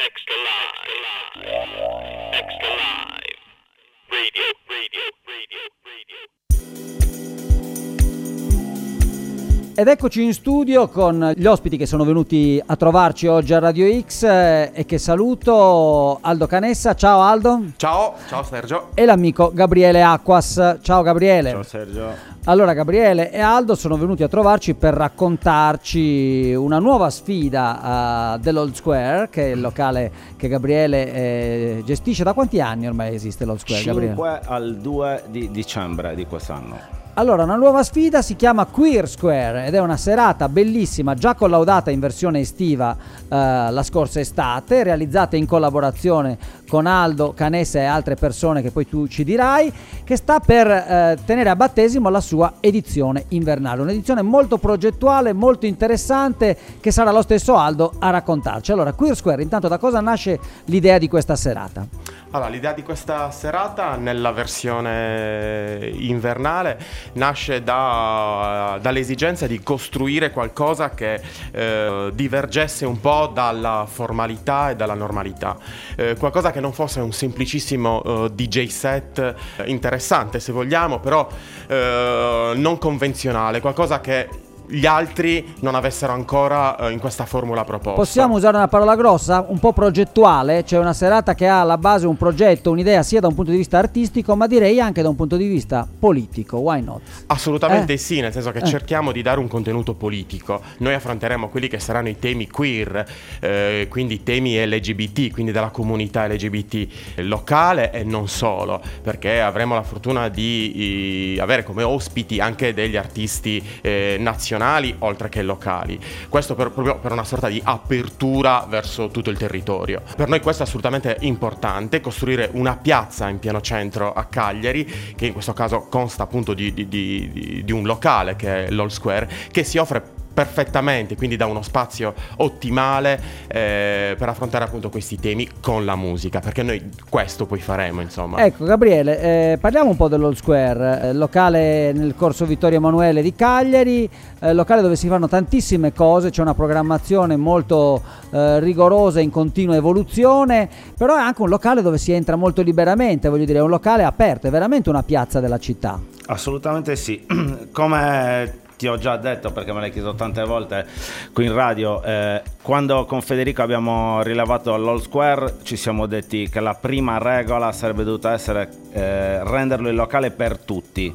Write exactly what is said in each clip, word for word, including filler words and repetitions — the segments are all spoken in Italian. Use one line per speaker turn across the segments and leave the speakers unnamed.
Extra live. Extra live. Radio, radio, radio, radio.
Ed eccoci in studio con gli ospiti che sono venuti a trovarci oggi a Radio X eh, e che saluto: Aldo Canessa. Ciao Aldo.
Ciao, ciao Sergio.
E l'amico Gabriele Acquas. Ciao Gabriele.
Ciao Sergio.
Allora, Gabriele e Aldo sono venuti a trovarci per raccontarci una nuova sfida uh, dell'Old Square, che è il locale che Gabriele eh, gestisce. Da quanti anni ormai esiste l'Old Square, Gabriele?
cinque al due di dicembre di quest'anno.
Allora, una nuova sfida si chiama Queer Square ed è una serata bellissima, già collaudata in versione estiva eh, la scorsa estate, realizzata in collaborazione con Aldo Canessa e altre persone che poi tu ci dirai, che sta per eh, tenere a battesimo la sua edizione invernale. Un'edizione molto progettuale, molto interessante, che sarà lo stesso Aldo a raccontarci. Allora, Queer Square, intanto da cosa nasce l'idea di questa serata?
Allora, l'idea di questa serata nella versione invernale nasce da, dall'esigenza di costruire qualcosa che eh, divergesse un po' dalla formalità e dalla normalità, eh, qualcosa che non fosse un semplicissimo uh, D J set interessante, se vogliamo, però eh, non convenzionale, qualcosa che gli altri non avessero ancora uh, in questa formula proposta.
Possiamo usare una parola grossa? Un po' progettuale, cioè una serata che ha alla base un progetto, un'idea sia da un punto di vista artistico, ma direi anche da un punto di vista politico. Why not?
Assolutamente
eh?
sì, nel senso che
eh.
cerchiamo di dare un contenuto politico. Noi affronteremo quelli che saranno i temi queer, eh, quindi temi L G B T, quindi della comunità L G B T locale e non solo, perché avremo la fortuna di i, avere come ospiti anche degli artisti eh, nazionali oltre che locali. Questo per, proprio per una sorta di apertura verso tutto il territorio. Per noi questo è assolutamente importante, costruire una piazza in pieno centro a Cagliari, che in questo caso consta appunto di, di, di, di un locale che è l'Old Square, che si offre perfettamente, quindi da uno spazio ottimale eh, per affrontare appunto questi temi con la musica, perché noi questo poi faremo, insomma.
Ecco Gabriele, eh, parliamo un po' dell'Old Square, eh, locale nel corso Vittorio Emanuele di Cagliari, eh, locale dove si fanno tantissime cose, c'è una programmazione molto eh, rigorosa, in continua evoluzione, però è anche un locale dove si entra molto liberamente, voglio dire, è un locale aperto, è veramente una piazza della città.
Assolutamente sì, come ti ho già detto, perché me l'hai chiesto tante volte qui in radio, eh, quando con Federico abbiamo rilevato l'Old Square ci siamo detti che la prima regola sarebbe dovuta essere eh, renderlo il locale per tutti,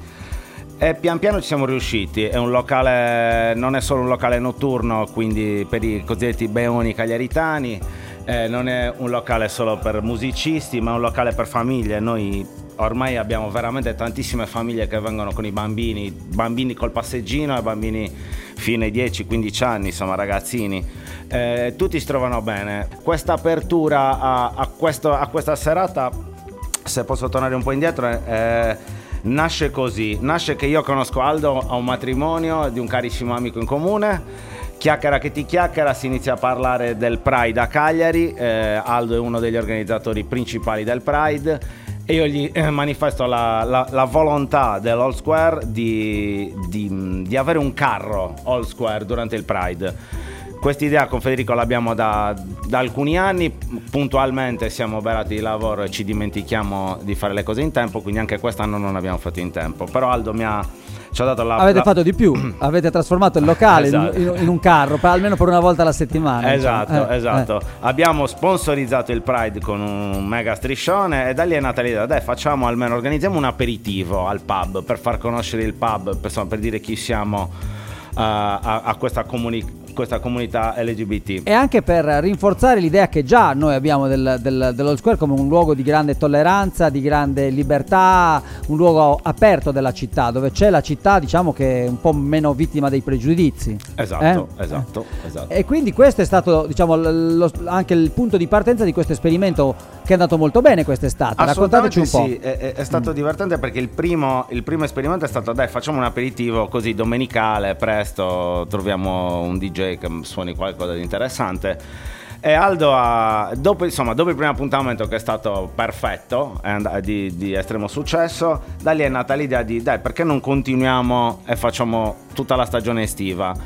e pian piano ci siamo riusciti. È un locale, non è solo un locale notturno, quindi per i cosiddetti beoni cagliaritani, eh, non è un locale solo per musicisti, ma è un locale per famiglie. Noi ormai abbiamo veramente tantissime famiglie che vengono con i bambini, bambini col passeggino e bambini fino ai dieci quindici anni, insomma ragazzini. Eh, tutti si trovano bene. Questa apertura a, a, questo, a questa serata, se posso tornare un po' indietro, eh, nasce così. Nasce che io conosco Aldo a un matrimonio di un carissimo amico in comune. Chiacchiera che ti chiacchiera, si inizia a parlare del Pride a Cagliari. eh, Aldo è uno degli organizzatori principali del Pride. E io gli eh, manifesto la, la, la volontà dell'Old Square di, di, di avere un carro Old Square durante il Pride. Quest'idea con Federico l'abbiamo da, da alcuni anni, puntualmente siamo oberati di lavoro e ci dimentichiamo di fare le cose in tempo, quindi anche quest'anno non abbiamo fatto in tempo. Però Aldo mi ha, ci ha dato la...
Avete
la...
fatto di più, avete trasformato il locale
Esatto.
in, in un carro, per, almeno per una volta alla settimana.
Esatto,
diciamo. eh,
esatto.
Eh.
Abbiamo sponsorizzato il Pride con un mega striscione e da lì è nata l'idea, dai facciamo almeno, organizziamo un aperitivo al pub per far conoscere il pub, per, insomma, per dire chi siamo uh, a, a questa comunità. questa comunità L G B T,
e anche per rinforzare l'idea che già noi abbiamo del, del, dell'Old Square come un luogo di grande tolleranza, di grande libertà, un luogo aperto della città, dove c'è la città, diciamo, che è un po' meno vittima dei pregiudizi.
Esatto,
eh?
esatto, esatto.
E quindi questo è stato, diciamo, lo, anche il punto di partenza di questo esperimento che è andato molto bene quest'estate. Raccontateci un po'.
Sì, è, è stato mm. divertente perché il primo, il primo esperimento è stato, dai facciamo un aperitivo così domenicale, presto troviamo un D J che suoni qualcosa di interessante. E Aldo ha, dopo, insomma, dopo il primo appuntamento che è stato perfetto, è di, di estremo successo, da lì è nata l'idea di dai perché non continuiamo e facciamo tutta la stagione estiva.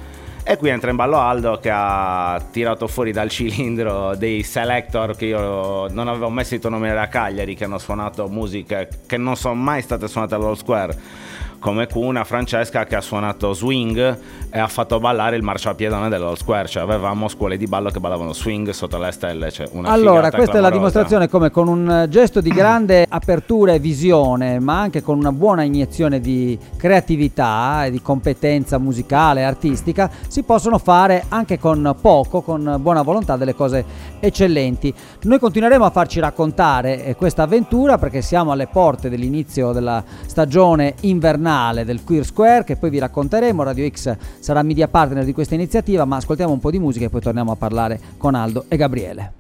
E qui entra in ballo Aldo, che ha tirato fuori dal cilindro dei Selector che io non avevo mai sentito nominare a Cagliari, che hanno suonato musiche che non sono mai state suonate all'All Square, come Cuna, Francesca, che ha suonato swing e ha fatto ballare il marciapiedone dell'All Square. Cioè avevamo scuole di ballo che ballavano swing sotto le stelle, cioè una
allora questa
clamorosa.
è la dimostrazione come con un gesto di grande apertura e visione, ma anche con una buona iniezione di creatività e di competenza musicale e artistica, si possono fare anche con poco, con buona volontà, delle cose eccellenti. Noi continueremo a farci raccontare eh, questa avventura, perché siamo alle porte dell'inizio della stagione invernale del Queer Square, che poi vi racconteremo. Radio X sarà media partner di questa iniziativa, ma ascoltiamo un po' di musica e poi torniamo a parlare con Aldo e Gabriele.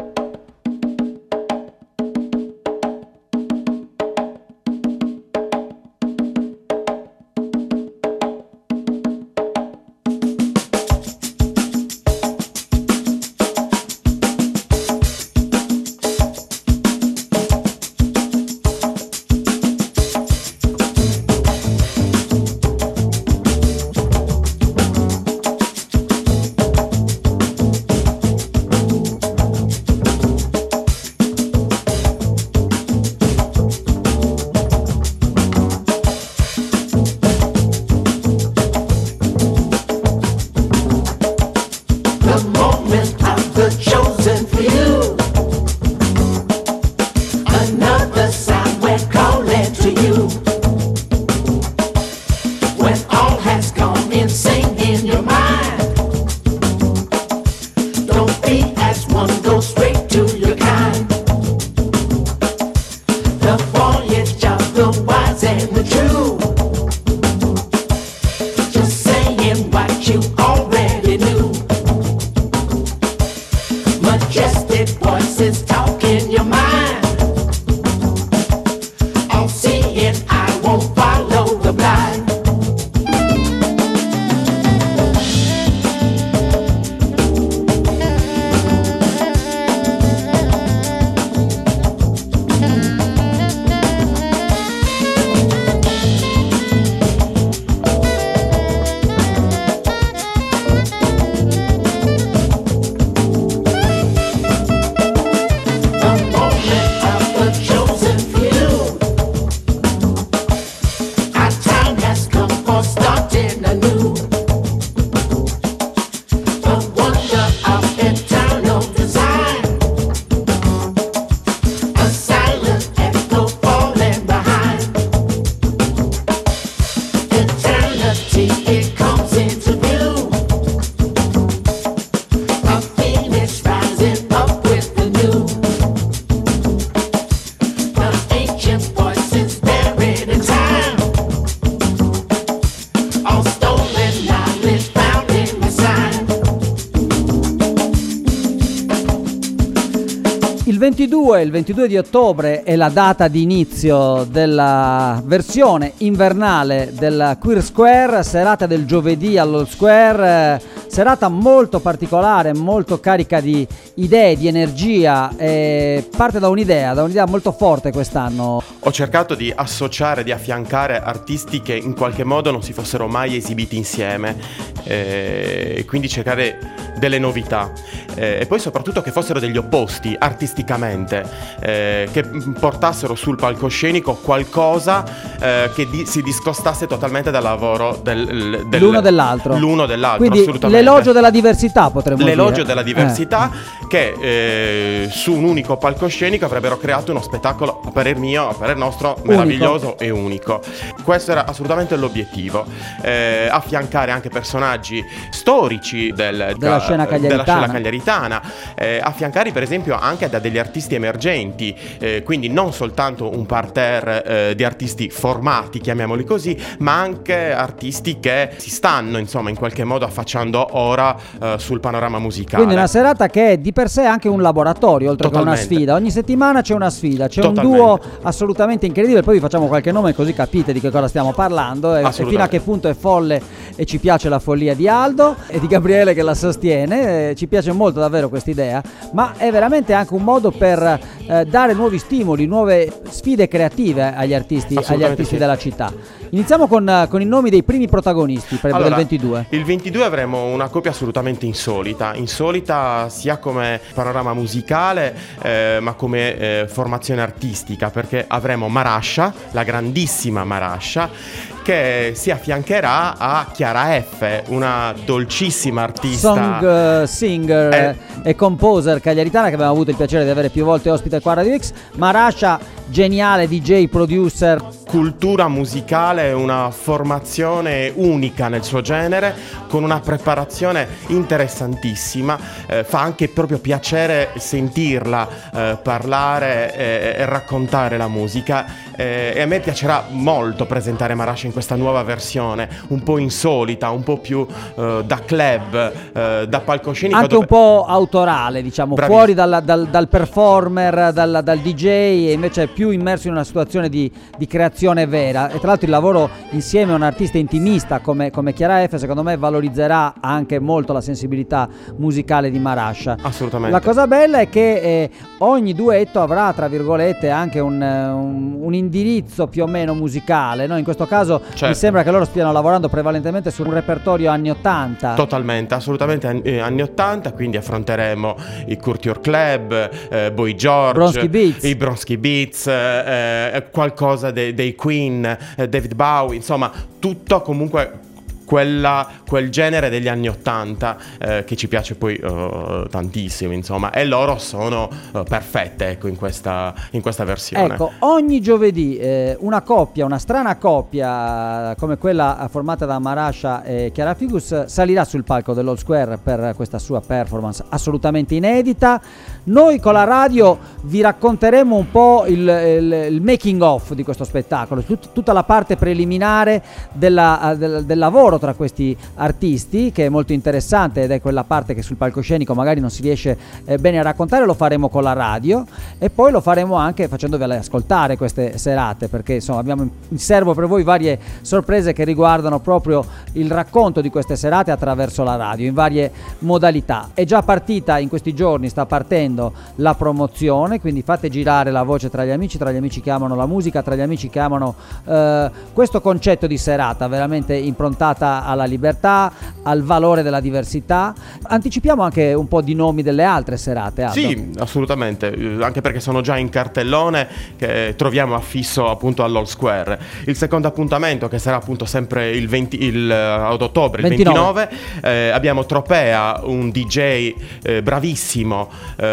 ventidue, il ventidue di ottobre è la data di inizio della versione invernale del Queer Square, serata del giovedì all'All Square, serata molto particolare, molto carica di idee, di energia, e parte da un'idea, da un'idea molto forte quest'anno.
Ho cercato di associare, di affiancare artisti che in qualche modo non si fossero mai esibiti insieme, e eh, quindi cercare delle novità, eh, e poi soprattutto che fossero degli opposti artisticamente, eh, che portassero sul palcoscenico qualcosa eh, che di- si discostasse totalmente dal lavoro del, del,
l'uno dell'altro.
L'uno dell'altro,
quindi
assolutamente.
L'elogio della diversità, potremmo
L'elogio
dire.
della diversità,
eh.
che eh, su un unico palcoscenico avrebbero creato uno spettacolo, a parer mio, a parer nostro, meraviglioso e unico. Questo era assolutamente l'obiettivo, eh, affiancare anche personaggi storici del,
della scena cagliaritana,
della scena cagliaritana, eh, affiancari per esempio anche da degli artisti emergenti, eh, quindi non soltanto un parterre eh, di artisti formati, chiamiamoli così, ma anche artisti che si stanno insomma in qualche modo affacciando ora eh, sul panorama musicale.
Quindi una serata che è di per sé anche un laboratorio, oltre
Totalmente.
che una sfida. Ogni settimana c'è una sfida, c'è
Totalmente.
un duo assolutamente incredibile, poi vi facciamo qualche nome così capite di che cosa stiamo parlando e, e fino a che punto è folle e ci piace la follia di Aldo e di Gabriele che la sostiene. Eh, ci piace molto davvero questa idea, ma è veramente anche un modo per eh, dare nuovi stimoli, nuove sfide creative agli artisti, agli artisti
sì.
della città. Iniziamo con, con i nomi dei primi protagonisti per
Allora,
il ventidue.
Il ventidue avremo una coppia assolutamente insolita, insolita sia come panorama musicale eh, ma come eh, formazione artistica, perché avremo Marasha, la grandissima Marasha, che si affiancherà a Chiara F, una dolcissima artista,
Song uh, singer
Eh.
e composer cagliaritana che abbiamo avuto il piacere di avere più volte ospite qua a Radio X. Marasha, geniale D J, producer.
cultura musicale, una formazione unica nel suo genere, con una preparazione interessantissima, eh, fa anche proprio piacere sentirla eh, parlare e, e raccontare la musica, eh, e a me piacerà molto presentare Marasha in questa nuova versione, un po' insolita, un po' più eh, da club, eh, da palcoscenico,
Anche
dove...
un po' autorale, diciamo,
Bravissimo.
fuori dal, dal- dal performer, dal, dal D J, e invece più immerso in una situazione di, di creazione vera. E tra l'altro il lavoro insieme a un artista intimista come, come Chiara F, secondo me valorizzerà anche molto la sensibilità musicale di Marasha.
Assolutamente.
La cosa bella è che eh, ogni duetto avrà, tra virgolette, anche un, un- un indirizzo più o meno musicale, no? In questo caso mi
Certo.
sembra che loro stiano lavorando prevalentemente su un repertorio anni ottanta.
Totalmente, assolutamente an- eh, anni ottanta, quindi affronteremo i Couture Club, eh, Boy George,
Bronski Beats.
i Bronski Beats, eh, eh, qualcosa de- dei Queen, eh, David Bowie, insomma tutto comunque quella, quel genere degli anni ottanta eh, che ci piace poi eh, tantissimo, insomma, e loro sono eh, perfette, ecco, in questa, in questa versione.
Ecco, ogni giovedì eh, una coppia, una strana coppia come quella formata da Marasha e Chiara Figus salirà sul palco dell'All Square per questa sua performance assolutamente inedita. Noi con la radio vi racconteremo un po' il, il, il making of di questo spettacolo, tut- tutta la parte preliminare della, del, del lavoro tra questi artisti, che è molto interessante, ed è quella parte che sul palcoscenico magari non si riesce eh, bene a raccontare. Lo faremo con la radio e poi lo faremo anche facendovele ascoltare queste serate, perché insomma abbiamo in serbo per voi varie sorprese che riguardano proprio il racconto di queste serate attraverso la radio in varie modalità. È già partita in questi giorni, sta partendo la promozione, quindi fate girare la voce tra gli amici, tra gli amici che amano la musica, tra gli amici che amano eh, questo concetto di serata veramente improntata alla libertà, al valore della diversità. Anticipiamo anche un po' di nomi delle altre serate, Aldo.
Sì, assolutamente, eh, anche perché sono già in cartellone, che troviamo affisso appunto all'All Square. Il secondo appuntamento, che sarà appunto sempre il venti, il, ad ottobre, il
ventinove.
ventinove, eh, abbiamo Tropea, un D J eh, bravissimo,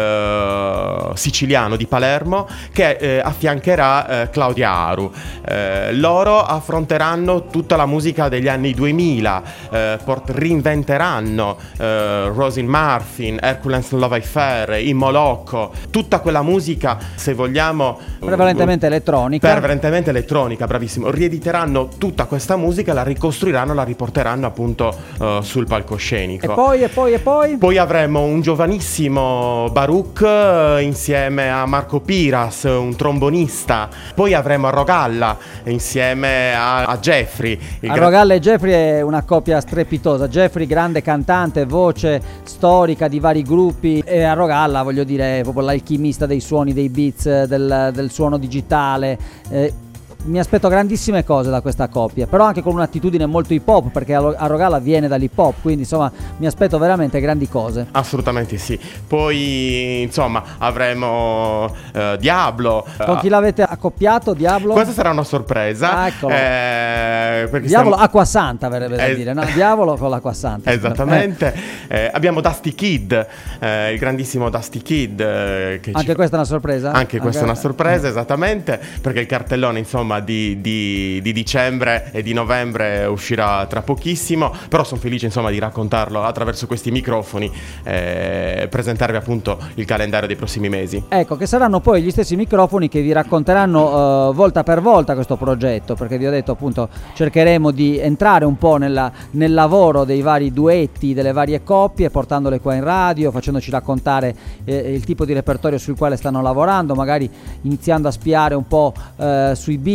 eh, siciliano di Palermo, che eh, affiancherà eh, Claudia Aru. Eh, loro affronteranno tutta la musica degli anni duemila, eh, port- reinventeranno eh, Rosin Martin, Hercules Love Affair, I Molocco, tutta quella musica, se vogliamo,
Prevalentemente
eh,
elettronica.
prevalentemente elettronica, bravissimo. Riediteranno tutta questa musica, la ricostruiranno, la riporteranno appunto eh, sul palcoscenico.
E poi, e poi, e poi?
Poi avremo un giovanissimo Baruch eh, insieme a Marco Piras, un trombonista. Poi avremo a Rogalla insieme a, a Jeffrey. il
A
gra-
Rogalla e Jeffrey è una coppia strepitosa. Jeffrey, grande cantante, voce storica di vari gruppi, e a Rogalla, voglio dire, è proprio l'alchimista dei suoni, dei beats, del, del suono digitale. Eh, mi aspetto grandissime cose da questa coppia, però anche con un'attitudine molto hip hop, perché a a Rogalla viene dall'hip hop, quindi insomma mi aspetto veramente grandi cose.
Assolutamente sì. Poi insomma avremo eh, Diablo.
Con chi l'avete accoppiato, Diablo?
Questa sarà una sorpresa.
Ah, eccolo.
Eh, perché
Diavolo
stiamo-
Acqua Santa verrebbe da
Eh,
dire, no? Diavolo con l'Acqua Santa.
Esattamente. Eh, abbiamo Dusty Kid, eh, il grandissimo Dusty Kid. eh, che
Anche
ci-
questa è una sorpresa?
Anche questa è una
Anche-
sorpresa, esattamente, perché il cartellone insomma di, di- di dicembre e di novembre uscirà tra pochissimo, però sono felice insomma di raccontarlo attraverso questi microfoni e presentarvi appunto il calendario dei prossimi mesi.
Ecco, che saranno poi gli stessi microfoni che vi racconteranno eh, volta per volta questo progetto, perché vi ho detto appunto cercheremo di entrare un po' nella- nel lavoro dei vari duetti, delle varie coppie, portandole qua in radio, facendoci raccontare eh, il tipo di repertorio sul quale stanno lavorando, magari iniziando a spiare un po' eh, sui beat,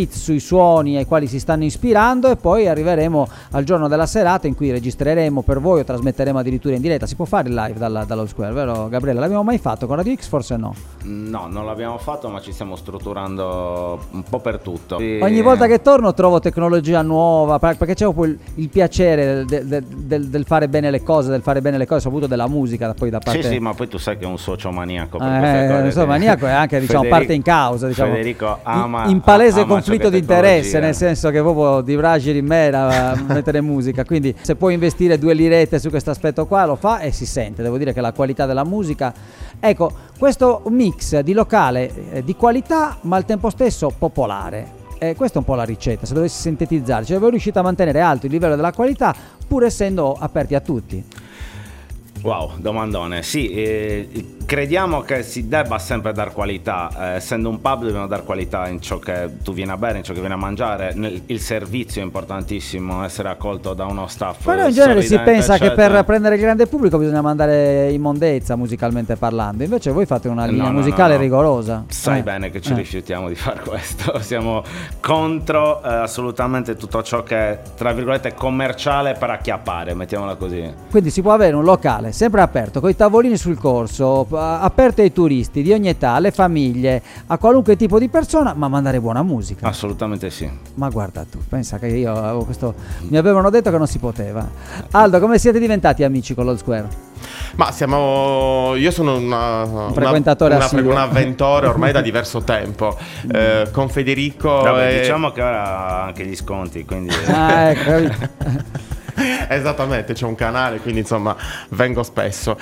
beat, sui suoni ai quali si stanno ispirando, e poi arriveremo al giorno della serata in cui registreremo per voi o trasmetteremo addirittura in diretta. Si può fare il live dalla, dall'All Square, vero Gabriele? L'abbiamo mai fatto con Radio X? Forse no.
No, non l'abbiamo fatto, ma ci stiamo strutturando un po' per tutto.
Ogni volta che torno trovo tecnologia nuova, perché c'è poi il, il piacere del, del, del, del fare bene le cose, del fare bene le cose, soprattutto della musica, poi da parte...
Sì, sì, ma poi tu sai che è un socio maniaco per
eh,
queste cose.
Insomma, maniaco è anche, diciamo,
Federico,
parte in causa, diciamo,
Federico ama,
in, in palese
ama
conflitto di interesse, nel senso che proprio di raggi in me a mettere musica, quindi se può investire due lirette su questo aspetto qua lo fa e si sente. Devo dire che la qualità della musica, ecco, questo mix di locale eh, di qualità ma al tempo stesso popolare. Eh, questa è un po' la ricetta, se dovessi sintetizzare, cioè voi riuscite a mantenere alto il livello della qualità pur essendo aperti a tutti.
Wow, domandone. Sì, eh, crediamo che si debba sempre dar qualità, eh, essendo un pub dobbiamo dar qualità in ciò che tu vieni a bere, in ciò che vieni a mangiare. Nel, il servizio è importantissimo, essere accolto da uno staff.
Però in genere si pensa
eccetera.
che per prendere il grande pubblico bisogna mandare immondezza musicalmente parlando, invece voi fate una linea
no, no,
musicale
no, no.
rigorosa.
Sai
eh.
bene che ci
eh.
rifiutiamo di fare questo, siamo contro eh, assolutamente tutto ciò che è, tra virgolette, commerciale per acchiappare, mettiamola così.
Quindi si può avere un locale sempre aperto, con i tavolini sul corso, aperto ai turisti di ogni età, alle famiglie, a qualunque tipo di persona, ma mandare buona musica.
Assolutamente sì.
Ma guarda tu, pensa che io avevo questo, mi avevano detto che non si poteva. Aldo, come siete diventati amici con l'All Square?
Ma siamo, io sono una,
un frequentatore
una,
assiduo.
un avventore ormai da diverso tempo. Eh, con Federico
Vabbè,
e...
diciamo che ora ha anche gli sconti, quindi
Ah, ecco.
Esattamente, c'è un canale, quindi insomma vengo spesso.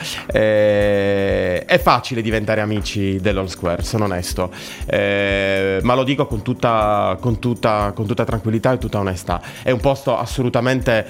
Eh, è facile diventare amici dell'All Square, sono onesto, eh, ma lo dico con tutta, con, tutta, con tutta tranquillità e tutta onestà. È un posto assolutamente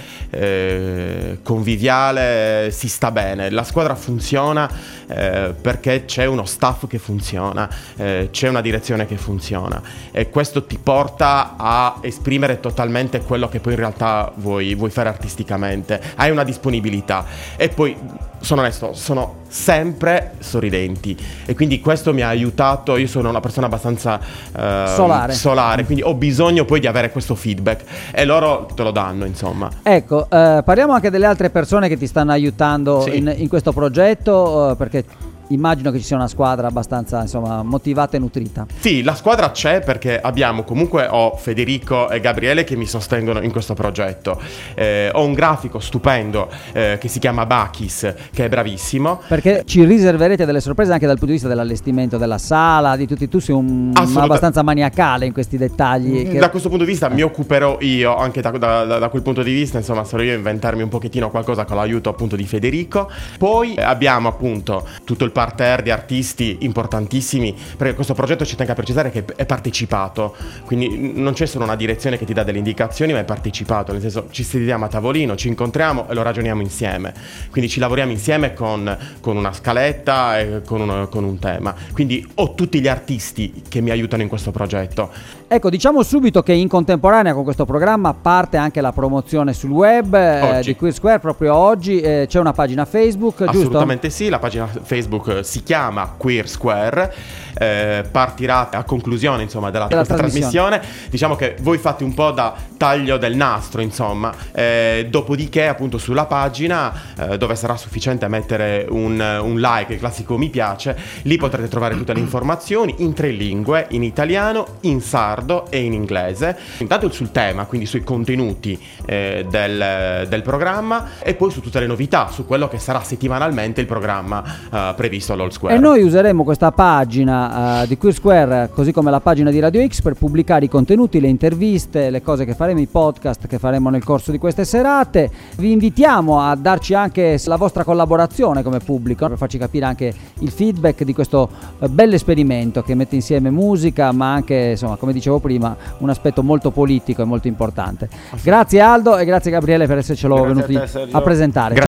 eh, conviviale, si sta bene, la squadra funziona eh, perché c'è uno staff che funziona, eh, c'è una direzione che funziona, e questo ti porta a esprimere totalmente quello che poi in realtà vuoi, vuoi fare artisticamente. Hai una disponibilità, e poi sono onesto, sono sempre sorridenti, e quindi questo mi ha aiutato. Io sono una persona abbastanza uh,
solare.
solare, quindi ho bisogno poi di avere questo feedback, e loro te lo danno, insomma.
Ecco, eh, parliamo anche delle altre persone che ti stanno aiutando
Sì.
in, in questo progetto, eh, perché immagino che ci sia una squadra abbastanza, insomma, motivata e nutrita.
Sì, la squadra c'è perché abbiamo comunque ho Federico e Gabriele che mi sostengono in questo progetto. Eh, ho un grafico stupendo eh, che si chiama Bakis, che è bravissimo.
Perché ci riserverete delle sorprese anche dal punto di vista dell'allestimento della sala, di tutti. Tu sei un
Assoluta-
abbastanza maniacale in questi dettagli. Che...
Da questo punto di vista mi occuperò io, anche da, da, da quel punto di vista, insomma, sarò io a inventarmi un pochettino qualcosa con l'aiuto appunto di Federico. Poi abbiamo appunto tutto il parterre di artisti importantissimi, perché questo progetto ci tengo a precisare che è partecipato, quindi non c'è solo una direzione che ti dà delle indicazioni, ma è partecipato, nel senso ci sediamo a tavolino, ci incontriamo e lo ragioniamo insieme, quindi ci lavoriamo insieme con, con una scaletta e con un, con un tema, quindi ho tutti gli artisti che mi aiutano in questo progetto.
Ecco, diciamo subito che in contemporanea con questo programma parte anche la promozione sul web eh, di Queer Square. Proprio oggi eh, c'è una pagina Facebook, giusto?
Assolutamente sì, la pagina Facebook si chiama Queer Square, eh, partirà a conclusione insomma della,
della
questa
trasmissione.
trasmissione. Diciamo che voi fate un po' da taglio del nastro, insomma, eh, dopodiché appunto sulla pagina eh, dove sarà sufficiente mettere un, un like, il classico mi piace, lì potrete trovare tutte le informazioni in tre lingue, in italiano, in sardo e in inglese, intanto sul tema, quindi sui contenuti eh, del, del programma, e poi su tutte le novità, su quello che sarà settimanalmente il programma eh, previsto all'All Square.
E noi useremo questa pagina uh, di Queer Square, così come la pagina di Radio X, per pubblicare i contenuti, le interviste, le cose che faremo, i podcast che faremo nel corso di queste serate. Vi invitiamo a darci anche la vostra collaborazione come pubblico, per farci capire anche il feedback di questo uh, bello esperimento che mette insieme musica, ma anche, insomma, come dicevo prima, un aspetto molto politico e molto importante. Grazie Aldo e grazie Gabriele per essercelo
Grazie
venuti
a te, Sergio.
a presentare.